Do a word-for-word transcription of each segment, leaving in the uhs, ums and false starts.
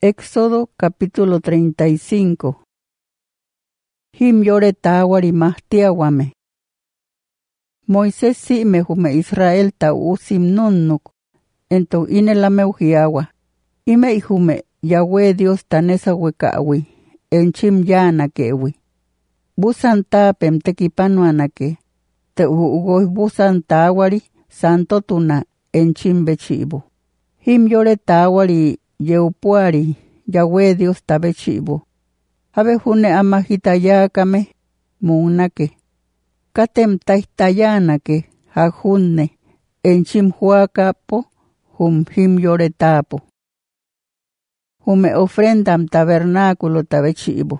Éxodo capítulo treinta y cinco. Him yore tawari mahtiawame. Moisés si me jume Israel ta usim nunnuk. Ento inelameu hiawa. Ime ijume Yahweh Dios tanesa wekawi. Enchim yana kewi. Busan tapem tekipanu anake. Te ugoy busan tawari santo tuna enchim bechibu. Him yore tawari yeupuari Yahweh Dios tabechibu. Habe june amahitayakame munake. Katem taistayanake hajunne enchim huacapo hum him yore tapo. Hume ofrendam tabernáculo tabechibu.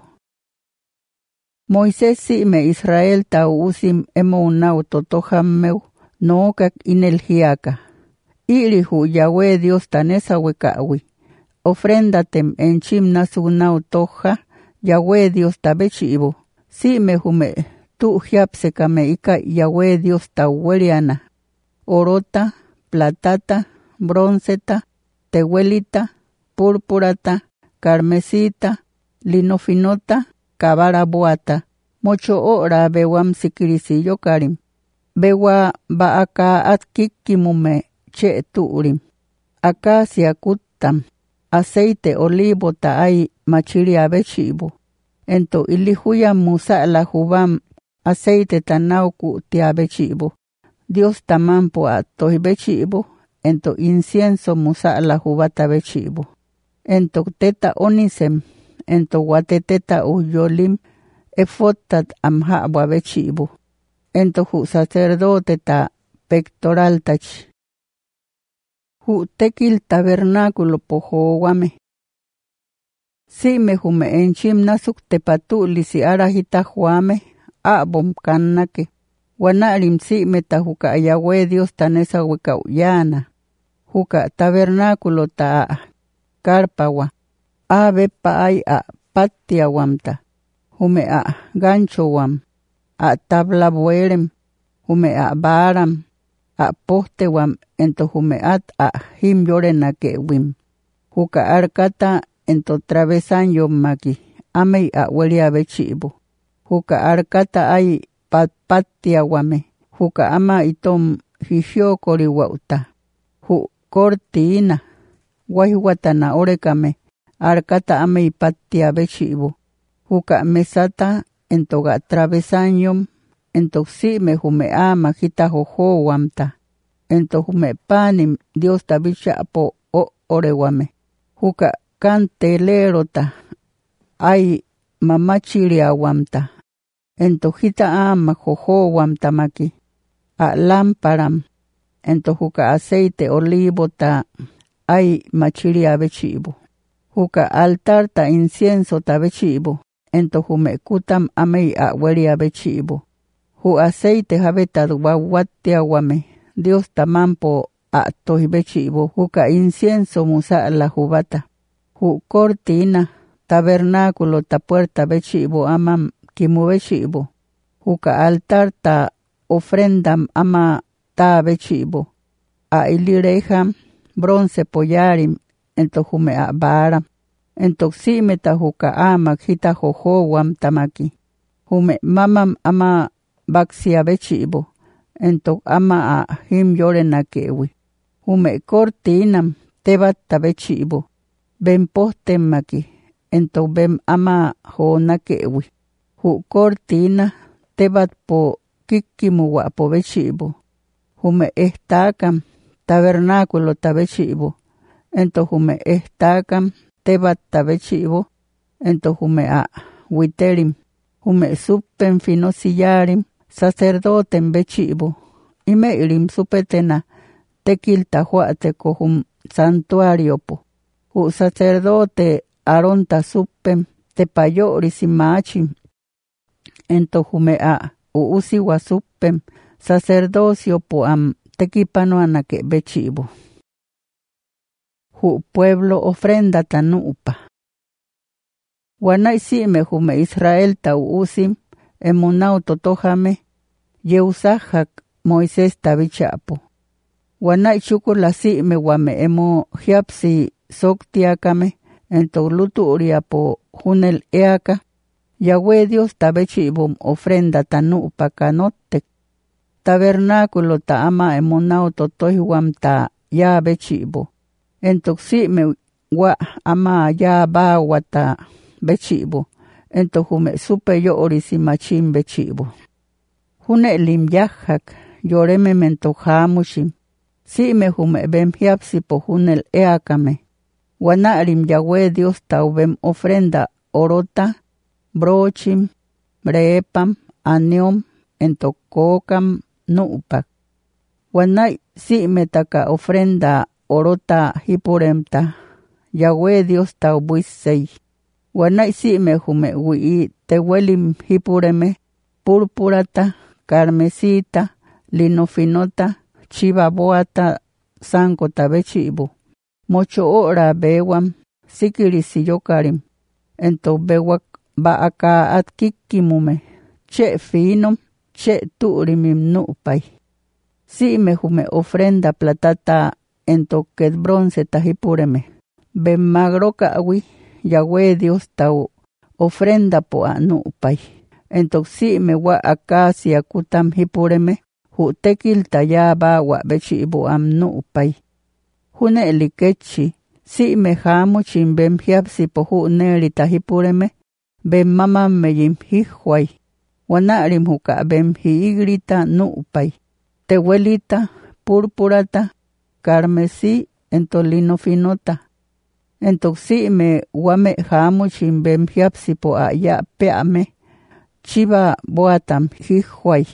Moisés si me Israel ta usim emonau totohammeu nookak inelhiaka. Ilihu Yahweh Dios tanesa wekawi. Ofrendatem enchim nasunau toja Yahweh Dios tabechibu. Si me hume tu hiapsekame ika Yahweh Dios taweliana. Orota, platata, bronzeta, tehuelita, púrpurata, carmesita, linofinota, cabarabuata. Mocho ora bewam sikirisillo karim. Bewa baaka atkikimume che turim. Acacia kutam. Aceite olivo taay machiri abechibu. Ento ilihuya musa la jubam aceite tanauku tiabechibu. Dios tamampo atoy bechibu. Ento incienso musa la jubata bechibu. Ento teta onisem. Ento guateteta uyolim. Efotat amhabwa bechibu. Ento ju sacerdote ta pectoral tach. Hu tekil tabernáculo pohowame. Si me jume enchim nasuk tepatu lisi arahita juame abom kannake. Wanarim si me tajuka Yahweh Dios tanesa weka uyana. Juka tabernáculo ta karpawa. Abe paay a patia wamta. Hume a gancho wam. A tabla buerem. Hume a baram. A poste wam ento humeat a him yorena ke wim. Huka arkata ento travesan yom maki. Amei a welia bechibu. Huka arkata ay pat patia wame. Huka ama itom hishio kori wauta. Hu cortina. Wahiwatana orekame. Arkata amei patia bechibu. Huka mesata ento ga travesan yom. Ento si me hume ama hita jojo wamta. Ento hume panim Dios tabicha po o orewame. Huka cantelerota. Ay mamachiria wamta. Ento hita ama jojo wamta maki. A lamparam. Ento huka aceite olivo ta. Ay machiria bechibu. Huka altar ta incienso ta bechibu. Ento hume kutam amei a weria bechibu. Hu aceite habeta wawatia wame. Dios tamampo a tohi bechibu. Huka incienso musa la jubata. Hu cortina. Tabernáculo ta puerta bechibu amam kimu bechibu. Huka altar ta ofrendam ama ta bechibu. A ilirejam bronce poyarim. Ento hume a baram. Ento xime ta huka ama hita jojo wam tamaki. Hume mamam ama baksia bechibu. Ento ama a him yorena kewi. Hume cortinam tebat tabechibu. Ben postem maki. Ento bem ama jona kewi. Hu cortina tebat po kikimu wapo bechibu. Hume estakam tabernáculo tabechibu. Ento hume estakam tebat tabechibu. Ento hume a witerim. Hume suppen finosillarim. Sacerdoten bechibu. Ime ilim supetena. Tekil tahuate kohum santuario po. Hu sacerdote aronta suppen. Tepayori simachim. Ento hume a. U usiwa suppen. Sacerdocio po am. Tekipanoanake bechibu. Hu pueblo ofrenda tanupa. Wanay si me hume Israel ta usim. Emunau totojame. Yeusahak Moisés tabichapo. Wanay chukula si me wame emo hiapsi soktiakame. ento luturia po junel eaka, Yahweh Dios tabechibum ofrenda tanupa kanotek, tabernáculo ta ama emonao totoihuam ta ya bechibo, ento si me wa ama ya ba wata bechibo, ento hume supe yo orisimachim bechibo. Hune lim yahak, yoreme mentojamushim, si me hume bem hiapsi po junel eakame, wanarim Yahweh Dios taubem ofrenda orota, brochim, brepam, aniom, entococam, nupak. Wanay si metaka ofrenda orota hipuremta, Yahweh Dios taubuisei. Wanay si me hume wii tewelim hipureme, púrpurata, carmesita, linofinota, chivaboata, sanko tabechibu. Mocho ora bewam, sikirisi yokarim, ento bewak baaka at kikimume, che finom, che turimim nupay. Si me hume ofrenda platata ento ket bronce tahipureme. Ben magroka awi, Yahweh Dios tau ofrenda po a nupay. Ento si me wa acacia kutam hipureme, hu tekil tayaba wa bechibu am nupay. Hune elikechi, si me hamu chim bem hiapsi po hu neri tahipureme, bem mama me yim hihuay. Wanarim huka bem hiigrita nupay. Tehuelita, púrpurata, carmesí, entolino finota. Entoxi me wame hamu chim bem hiapsi po aya peame, chiva boatam hihuay.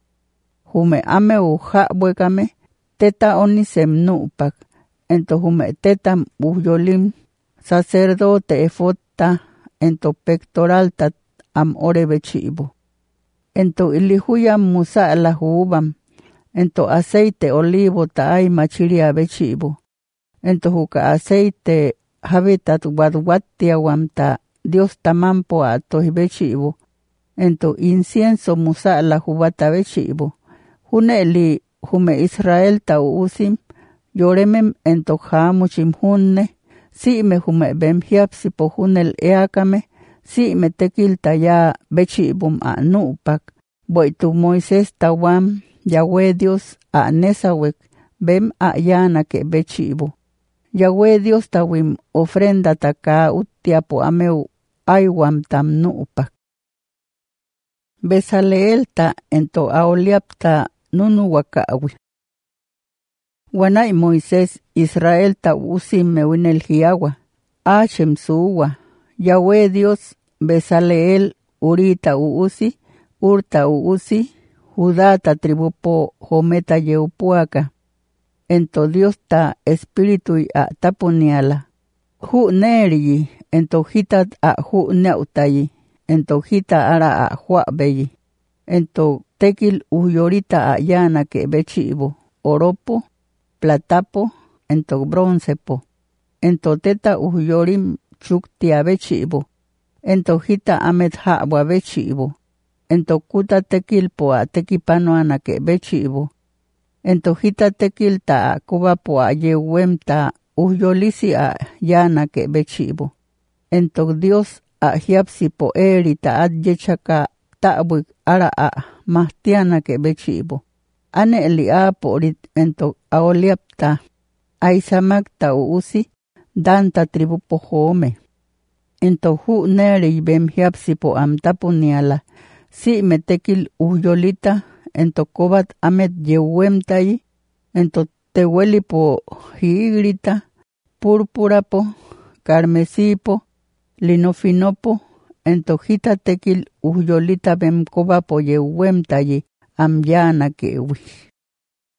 Hume ame u ha buekame, teta onisem nupak. Ento hume tetam uyolim, sacerdote efota, ento pectoralta am ore bechibo. Ento ilihuyam musa la hubam, ento aceite olivo ta ay machiria bechibo. Ento huka aceite habitat wadwatia wamta Dios tamampo ato bechibo. Ento incienso musa la hubata bechibo. Huneli hume Israel ta usim, yoremem ento hamuchim hunne, si me hume bem hiapsi po hunel eakame, si me tekil taya bechibum a nupak, boitu Moisés tawam, Yahweh Dios a nesawek, bem a yana ke bechibu. Yahweh Dios tawim ofrenda taka utiapo ameu aywam tam nupak. Besaleel ta ento aoliapta nunu wakawi. Wanay Moisés Israel ta usim mewinel hiawa, Hashem suwa, Yahweh Dios Besaleel urita uusi, urta uusi, Judata tribupo jometa yeupuaka. Ento Dios ta espíritu a tapuniala. Hu neri, ento hitat a hu neutayi, ento hita ara a huabeyi. Ento tekil uyorita a yana ke bechibo, oropo, platapo, ento broncepo. Ento teta uyorim chuktia bechibo. Ento hita amet hawa bechibo. Ento kuta tekil po a tekipano anake bechibo. Ento hita tekil ta kuba po a yewem ta uyolisi a yana ke bechibo. Ento Dios a hiapsi po eri ta adyechaka ta'buik ara a mahtiana ke bechibo. Ane eli a po rit ento aoliapta aisamak ta uusi danta tribu po home. Ento hu neri bem hiapsi po am tapuniala. Si metekil uyolita, ento kobat amet yewem tayi, ento tehueli po hiigrita, púrpura po, carmesipo, linofinopo, ento hita tekil uyolita bem koba po yewem tayi, am yana kewi.